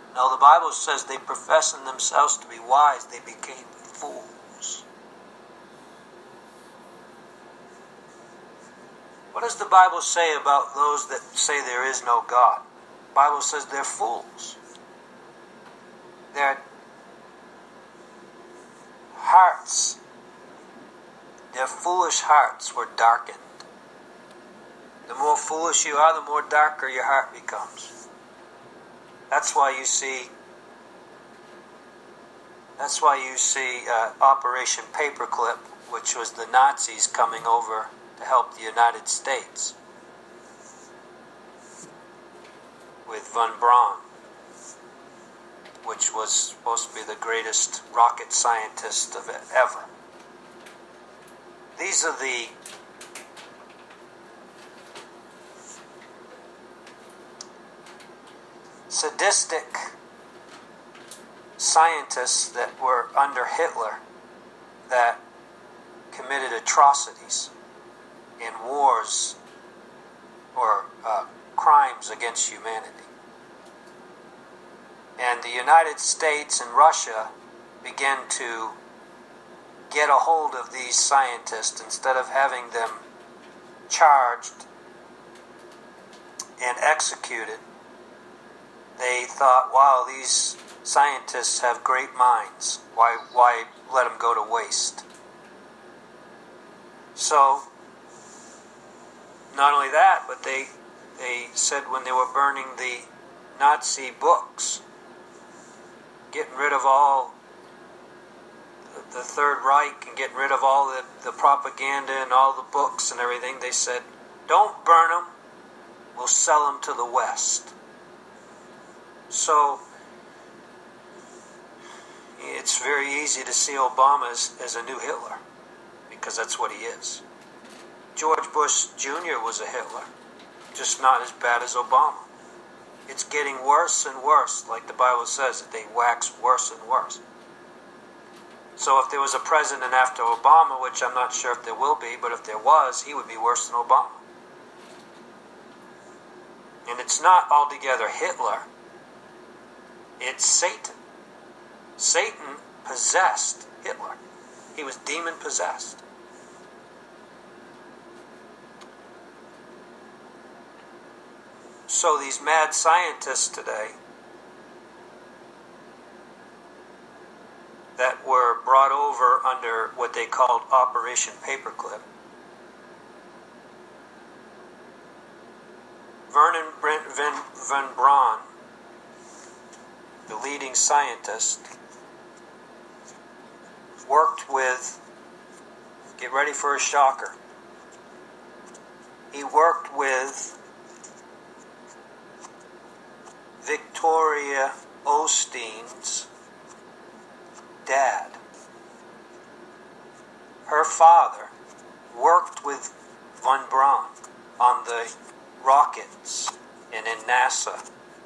No, the Bible says they professing themselves to be wise, they became fools. What does the Bible say about those that say there is no God? The Bible says they're fools. Their hearts, their foolish hearts were darkened. The more foolish you are, the more darker your heart becomes. That's why you see Operation Paperclip, which was the Nazis coming over to help the United States with von Braun, which was supposed to be the greatest rocket scientist of ever. These are the sadistic scientists that were under Hitler that committed atrocities in wars or crimes against humanity. And the United States and Russia began to get a hold of these scientists instead of having them charged and executed. They thought, wow, these scientists have great minds. Why let them go to waste? So, not only that, but they said when they were burning the Nazi books, getting rid of all the Third Reich and getting rid of all the propaganda and all the books and everything, they said, don't burn them, we'll sell them to the West. So, it's very easy to see Obama as a new Hitler, because that's what he is. George Bush Jr. was a Hitler, just not as bad as Obama. It's getting worse and worse, like the Bible says, that they wax worse and worse. So if there was a president after Obama, which I'm not sure if there will be, but if there was, he would be worse than Obama. And it's not altogether Hitler. It's Satan. Satan possessed Hitler. He was demon-possessed. So these mad scientists today that were brought over under what they called Operation Paperclip, Vernon von Braun, the leading scientist, worked with, get ready for a shocker, he worked with Victoria Osteen's dad. Her father worked with von Braun on the rockets and in NASA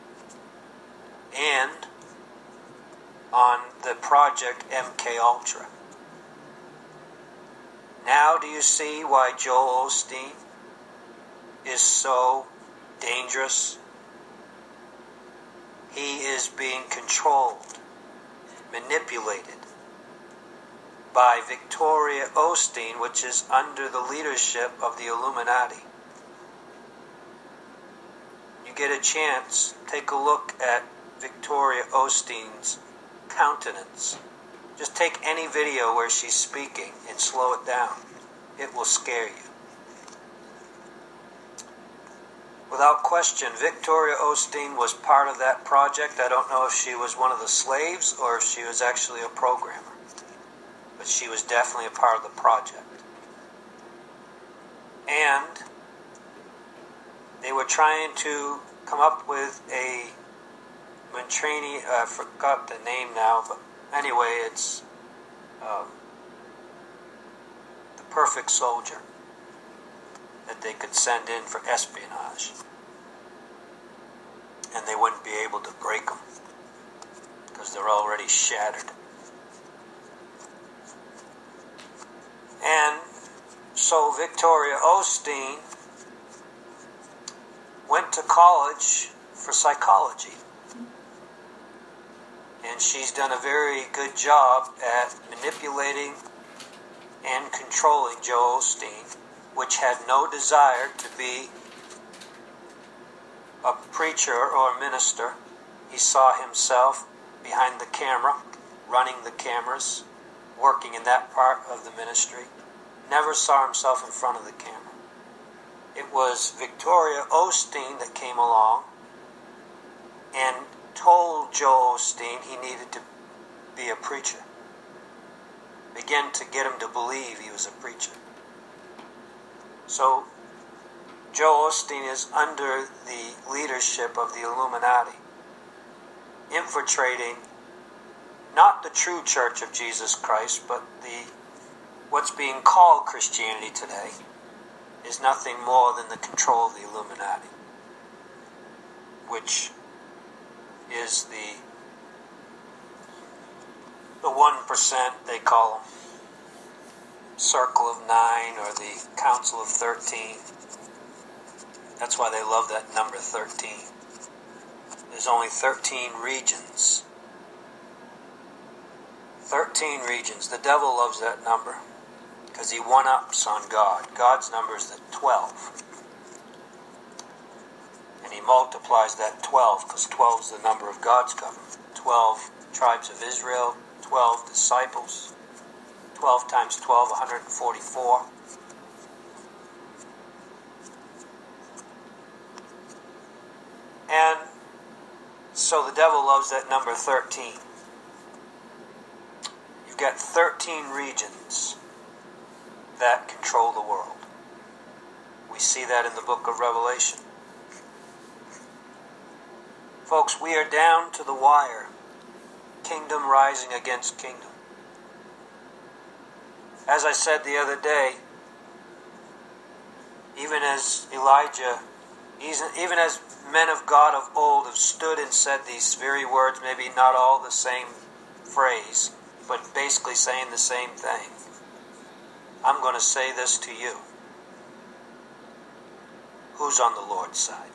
and on the project MK Ultra. Now do you see why Joel Osteen is so dangerous? He is being controlled, manipulated by Victoria Osteen, which is under the leadership of the Illuminati. You get a chance, take a look at Victoria Osteen's countenance. Just take any video where she's speaking and slow it down. It will scare you. Without question, Victoria Osteen was part of that project. I don't know if she was one of the slaves or if she was actually a programmer. But she was definitely a part of the project. And they were trying to come up with a Mantrani, I forgot the name now, but anyway, it's the perfect soldier that they could send in for espionage. And they wouldn't be able to break them because they're already shattered. And so Victoria Osteen went to college for psychology. and she's done a very good job at manipulating and controlling Joel Osteen, which had no desire to be a preacher or a minister. He saw himself behind the camera, running the cameras, working in that part of the ministry. Never saw himself in front of the camera. It was Victoria Osteen that came along and told Joel Osteen he needed to be a preacher. Began to get him to believe he was a preacher. So Joel Osteen is under the leadership of the Illuminati, infiltrating not the true Church of Jesus Christ, but what's being called Christianity today is nothing more than the control of the Illuminati, which is the 1%, they call them, Circle of Nine or the Council of 13. That's why they love that number 13. There's only 13 regions. 13 regions. The devil loves that number because he one-ups on God. God's number is the 12. And he multiplies that 12 because 12 is the number of God's government. 12 tribes of Israel, 12 disciples, 12 times 12, 144. And so the devil loves that number 13. You've got 13 regions that control the world. We see that in the book of Revelation. Folks, we are down to the wire. Kingdom rising against kingdom. As I said the other day, even as Elijah, even as men of God of old have stood and said these very words, maybe not all the same phrase, but basically saying the same thing. I'm going to say this to you. Who's on the Lord's side?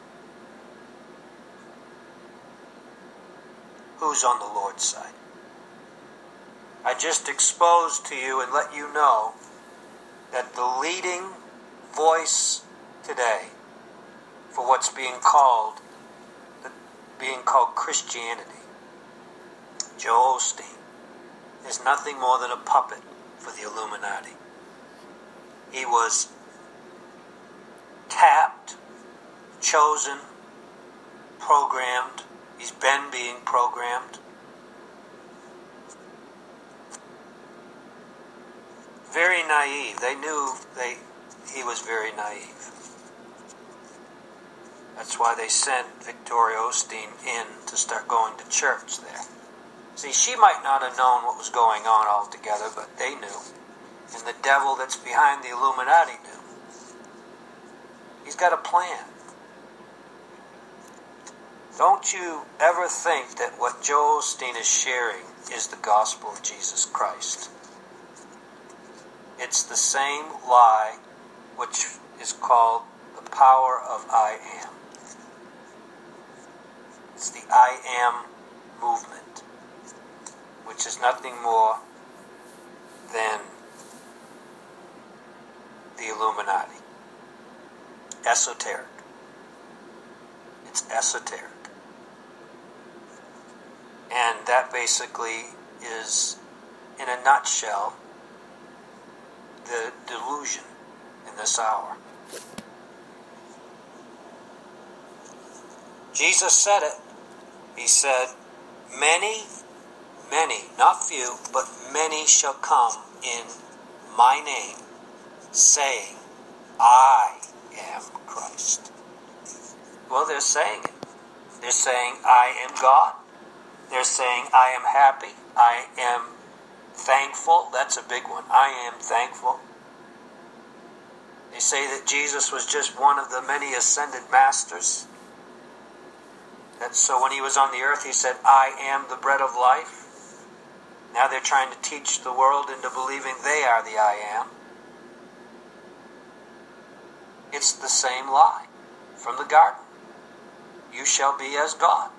Who's on the Lord's side? I just exposed to you and let you know that the leading voice today for what's being called Christianity, Joel Osteen, is nothing more than a puppet for the Illuminati. He was tapped, chosen, programmed. He's been being programmed. Very naive. They knew he was very naive. That's why they sent Victoria Osteen in to start going to church there. See, she might not have known what was going on altogether, but they knew. And the devil that's behind the Illuminati knew. He's got a plan. Don't you ever think that what Joel Osteen is sharing is the gospel of Jesus Christ. It's the same lie which is called the power of I am. It's the I am movement, which is nothing more than the Illuminati. Esoteric. It's esoteric. And that basically is, in a nutshell, the delusion in this hour. Jesus said it. He said, many, not few, but many shall come in my name, saying, I am Christ. Well, they're saying it. They're saying, I am God. They're saying, I am happy. I am thankful. That's a big one. I am thankful. They say that Jesus was just one of the many ascended masters. So when he was on the earth, he said, I am the bread of life. Now they're trying to teach the world into believing they are the I am. It's the same lie from the garden. You shall be as God.